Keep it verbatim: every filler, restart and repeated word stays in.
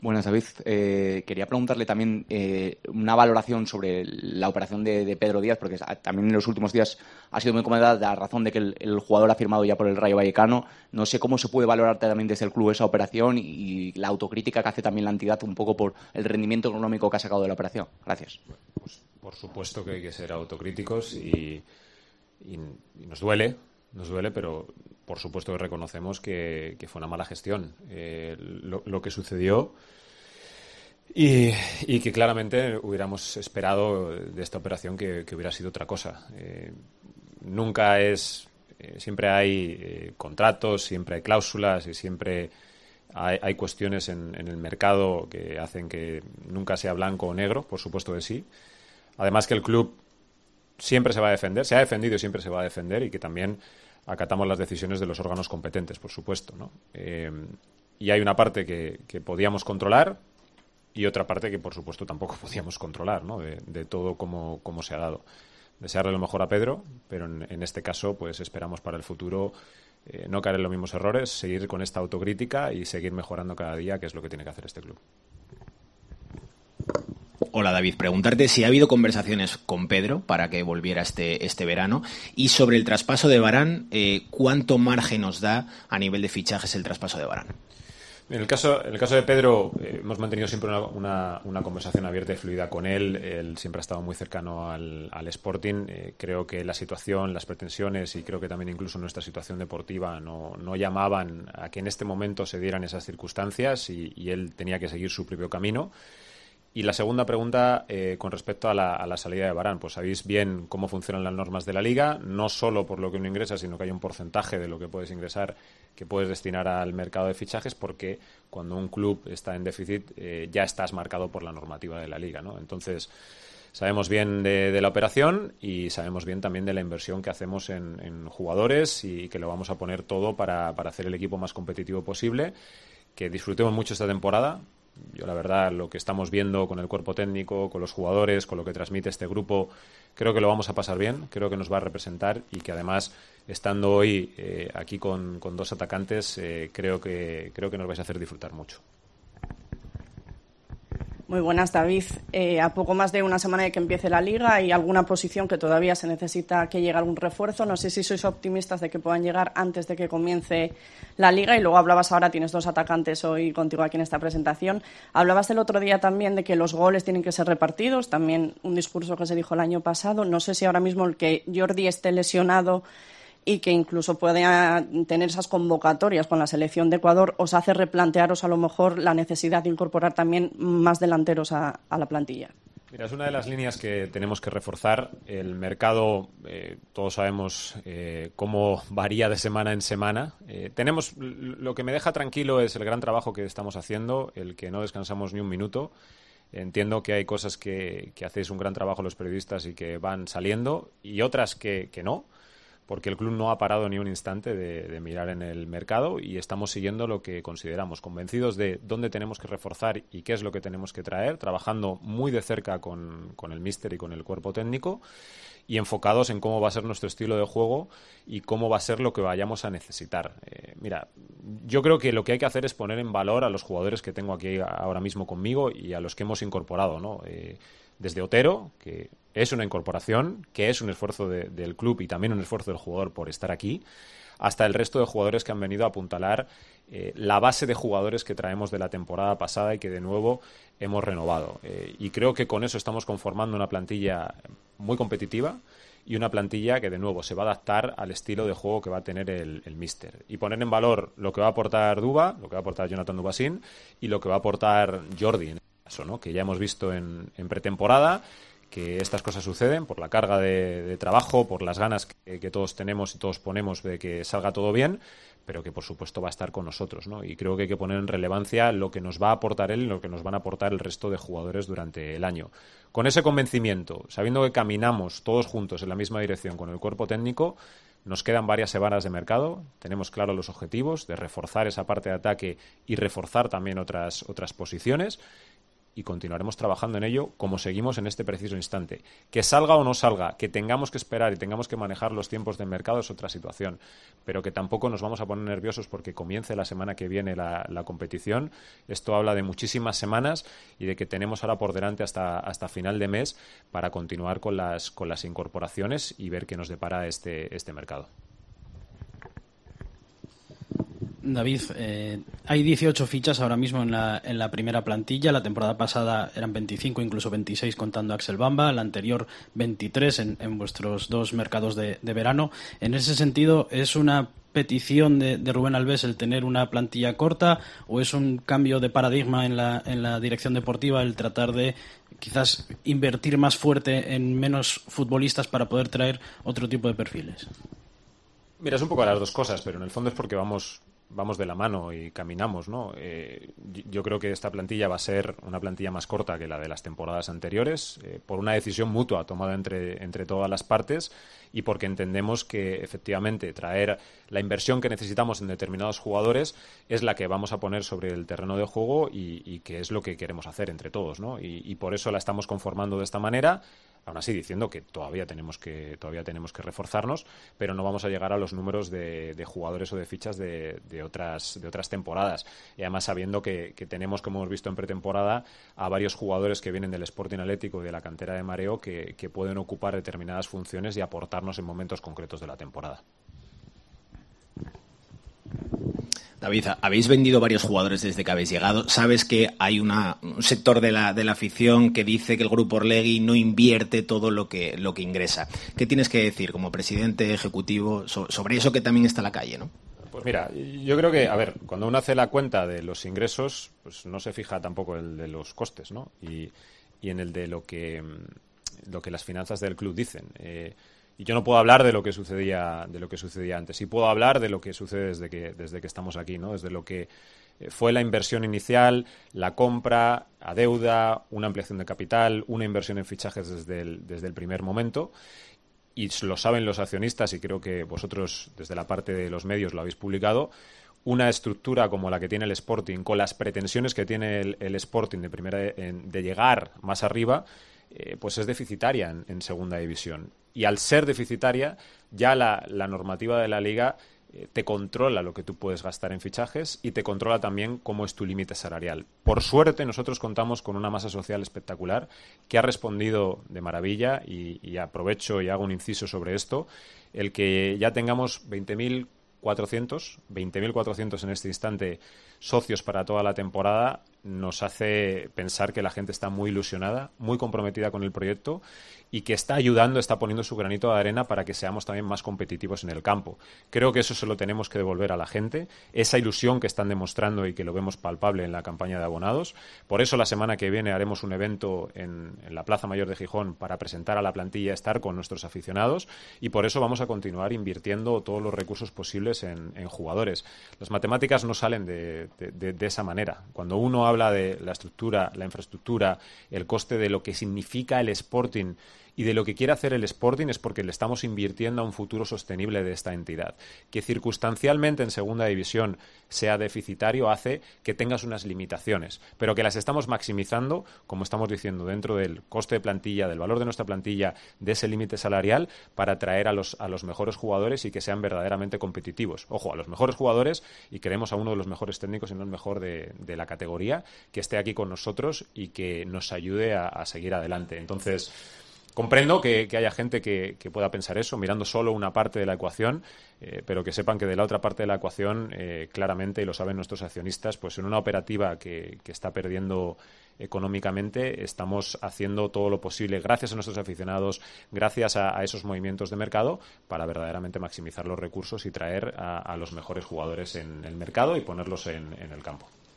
Buenas, David. Eh, quería preguntarle también eh, una valoración sobre la operación de, de Pedro Díaz, porque también en los últimos días ha sido muy comentada la razón de que el, el jugador ha firmado ya por el Rayo Vallecano. No sé cómo se puede valorar también desde el club esa operación y, y la autocrítica que hace también la entidad un poco por el rendimiento económico que ha sacado de la operación. Gracias. Pues, por supuesto que hay que ser autocríticos y, y, y nos duele, nos duele, pero por supuesto que reconocemos que, que fue una mala gestión eh, lo, lo que sucedió y, y que claramente hubiéramos esperado de esta operación que, que hubiera sido otra cosa. Eh, nunca es... Eh, siempre hay eh, contratos, siempre hay cláusulas y siempre hay, hay cuestiones en, en el mercado que hacen que nunca sea blanco o negro, por supuesto que sí. Además que el club siempre se va a defender, se ha defendido y siempre se va a defender, y que también acatamos las decisiones de los órganos competentes, por supuesto, ¿no? Eh, y hay una parte que, que podíamos controlar y otra parte que, por supuesto, tampoco podíamos controlar, ¿no? De, de todo como, como se ha dado. Desearle lo mejor a Pedro, pero en, en este caso pues esperamos para el futuro eh, no caer en los mismos errores, seguir con esta autocrítica y seguir mejorando cada día, que es lo que tiene que hacer este club. Hola, David. Preguntarte si ha habido conversaciones con Pedro para que volviera este, este verano, y sobre el traspaso de Varane, eh, ¿cuánto margen nos da a nivel de fichajes el traspaso de Varane? En el caso, en el caso de Pedro, eh, hemos mantenido siempre una, una, una conversación abierta y fluida con él. Él siempre ha estado muy cercano al, al Sporting. Eh, creo que la situación, las pretensiones y creo que también incluso nuestra situación deportiva no, no llamaban a que en este momento se dieran esas circunstancias y, y él tenía que seguir su propio camino. Y la segunda pregunta, eh, con respecto a la, a la salida de Varane, pues sabéis bien cómo funcionan las normas de la Liga, no solo por lo que uno ingresa, sino que hay un porcentaje de lo que puedes ingresar que puedes destinar al mercado de fichajes, porque cuando un club está en déficit eh, ya estás marcado por la normativa de la Liga, ¿no? Entonces, sabemos bien de, de la operación y sabemos bien también de la inversión que hacemos en, en jugadores, y que lo vamos a poner todo para, para hacer el equipo más competitivo posible, que disfrutemos mucho esta temporada. Yo, la verdad, lo que estamos viendo con el cuerpo técnico, con los jugadores, con lo que transmite este grupo, creo que lo vamos a pasar bien, creo que nos va a representar, y que además, estando hoy eh, aquí con, con dos atacantes, eh, creo que creo que nos vais a hacer disfrutar mucho. Muy buenas, David. Eh, a poco más de una semana de que empiece la Liga, ¿hay alguna posición que todavía se necesita que llegue algún refuerzo? No sé si sois optimistas de que puedan llegar antes de que comience la Liga. Y luego hablabas ahora, tienes dos atacantes hoy contigo aquí en esta presentación. Hablabas el otro día también de que los goles tienen que ser repartidos, también un discurso que se dijo el año pasado. No sé si ahora mismo el que Jordi esté lesionado y que incluso pueda tener esas convocatorias con la selección de Ecuador os hace replantearos a lo mejor la necesidad de incorporar también más delanteros a, a la plantilla. Mira, es una de las líneas que tenemos que reforzar. El mercado, eh, todos sabemos eh, cómo varía de semana en semana. Eh, tenemos, lo que me deja tranquilo es el gran trabajo que estamos haciendo, el que no descansamos ni un minuto. Entiendo que hay cosas que, que hacéis un gran trabajo los periodistas y que van saliendo, y otras que, que no, porque el club no ha parado ni un instante de, de mirar en el mercado, y estamos siguiendo lo que consideramos, convencidos de dónde tenemos que reforzar y qué es lo que tenemos que traer, trabajando muy de cerca con, con el míster y con el cuerpo técnico, y enfocados en cómo va a ser nuestro estilo de juego y cómo va a ser lo que vayamos a necesitar. Eh, mira, yo creo que lo que hay que hacer es poner en valor a los jugadores que tengo aquí ahora mismo conmigo y a los que hemos incorporado, ¿no? Eh, desde Otero, que es una incorporación, que es un esfuerzo de, del club y también un esfuerzo del jugador por estar aquí, hasta el resto de jugadores que han venido a apuntalar eh, la base de jugadores que traemos de la temporada pasada y que de nuevo hemos renovado. Eh, y creo que con eso estamos conformando una plantilla muy competitiva y una plantilla que de nuevo se va a adaptar al estilo de juego que va a tener el, el míster. Y poner en valor lo que va a aportar Duba, lo que va a aportar Jonathan Dubasín y lo que va a aportar Jordi, en este caso, ¿no? Que ya hemos visto en, en pretemporada que estas cosas suceden por la carga de, de trabajo, por las ganas que, que todos tenemos y todos ponemos de que salga todo bien, pero que por supuesto va a estar con nosotros, ¿no? Y creo que hay que poner en relevancia lo que nos va a aportar él y lo que nos van a aportar el resto de jugadores durante el año. Con ese convencimiento, sabiendo que caminamos todos juntos en la misma dirección con el cuerpo técnico, nos quedan varias semanas de mercado, tenemos claros los objetivos de reforzar esa parte de ataque y reforzar también otras, otras posiciones. y continuaremos trabajando en ello como seguimos en este preciso instante. Que salga o no salga, que tengamos que esperar y tengamos que manejar los tiempos de mercado es otra situación, pero que tampoco nos vamos a poner nerviosos porque comience la semana que viene la, la competición. Esto habla de muchísimas semanas y de que tenemos ahora por delante hasta, hasta final de mes para continuar con las, con las incorporaciones y ver qué nos depara este, este mercado. David, eh, hay dieciocho fichas ahora mismo en la, en la primera plantilla. La temporada pasada eran veinticinco, incluso veintiséis contando a Axel Bamba. La anterior veintitrés en, en vuestros dos mercados de, de verano. En ese sentido, ¿es una petición de, de Rubén Albés el tener una plantilla corta o es un cambio de paradigma en la, en la dirección deportiva el tratar de quizás invertir más fuerte en menos futbolistas para poder traer otro tipo de perfiles? Mira, es un poco de las dos cosas, pero en el fondo es porque vamos... vamos de la mano y caminamos, ¿no? Eh, yo creo que esta plantilla va a ser una plantilla más corta que la de las temporadas anteriores, eh, por una decisión mutua tomada entre, entre todas las partes y porque entendemos que efectivamente traer la inversión que necesitamos en determinados jugadores es la que vamos a poner sobre el terreno de juego y, y que es lo que queremos hacer entre todos, ¿no? Y, y por eso la estamos conformando de esta manera. Aún así diciendo que todavía tenemos que todavía tenemos que reforzarnos, pero no vamos a llegar a los números de, de jugadores o de fichas de, de otras de otras temporadas. Y además sabiendo que, que tenemos, como hemos visto en pretemporada, a varios jugadores que vienen del Sporting Atlético y de la cantera de Mareo que, que pueden ocupar determinadas funciones y aportarnos en momentos concretos de la temporada. David, habéis vendido varios jugadores desde que habéis llegado. Sabes que hay una, un sector de la, de la afición que dice que el Grupo Orlegui no invierte todo lo que, lo que ingresa. ¿Qué tienes que decir como presidente ejecutivo sobre eso que también está en la calle, ¿no? Pues mira, yo creo que, a ver, cuando uno hace la cuenta de los ingresos, pues no se fija tampoco el de los costes, ¿no? Y, y en el de lo que, lo que las finanzas del club dicen. Eh, Y yo no puedo hablar de lo que sucedía de lo que sucedía antes. Sí puedo hablar de lo que sucede desde que desde que estamos aquí, ¿no? Desde lo que fue la inversión inicial, la compra a deuda, una ampliación de capital, una inversión en fichajes desde el desde el primer momento. Y lo saben los accionistas y creo que vosotros desde la parte de los medios lo habéis publicado. Una estructura como la que tiene el Sporting, con las pretensiones que tiene el, el Sporting de primera de, de llegar más arriba, eh, pues es deficitaria en, en segunda división. Y al ser deficitaria, ya la, la normativa de la Liga eh, te controla lo que tú puedes gastar en fichajes y te controla también cómo es tu límite salarial. Por suerte, nosotros contamos con una masa social espectacular que ha respondido de maravilla y, y aprovecho y hago un inciso sobre esto, el que ya tengamos veinte mil cuatrocientos en este instante socios para toda la temporada nos hace pensar que la gente está muy ilusionada, muy comprometida con el proyecto y que está ayudando, está poniendo su granito de arena para que seamos también más competitivos en el campo. Creo que eso se lo tenemos que devolver a la gente, esa ilusión que están demostrando y que lo vemos palpable en la campaña de abonados. Por eso la semana que viene haremos un evento en, en la Plaza Mayor de Gijón para presentar a la plantilla, estar con nuestros aficionados y por eso vamos a continuar invirtiendo todos los recursos posibles en, en jugadores. Las matemáticas no salen de, de, de, de esa manera. Cuando uno habla de la estructura, la infraestructura, el coste de lo que significa el Sporting y de lo que quiere hacer el Sporting es porque le estamos invirtiendo a un futuro sostenible de esta entidad. Que circunstancialmente en segunda división sea deficitario hace que tengas unas limitaciones, pero que las estamos maximizando, como estamos diciendo, dentro del coste de plantilla, del valor de nuestra plantilla, de ese límite salarial, para atraer a los, a los mejores jugadores y que sean verdaderamente competitivos. Ojo, a los mejores jugadores, y queremos a uno de los mejores técnicos, y no el mejor de, de la categoría, que esté aquí con nosotros y que nos ayude a, a seguir adelante. Entonces, comprendo que, que haya gente que, que pueda pensar eso, mirando solo una parte de la ecuación, eh, pero que sepan que de la otra parte de la ecuación, eh, claramente, y lo saben nuestros accionistas, pues en una operativa que, que está perdiendo económicamente, estamos haciendo todo lo posible, gracias a nuestros aficionados, gracias a, a esos movimientos de mercado, para verdaderamente maximizar los recursos y traer a, a los mejores jugadores en el mercado y ponerlos en, en el campo.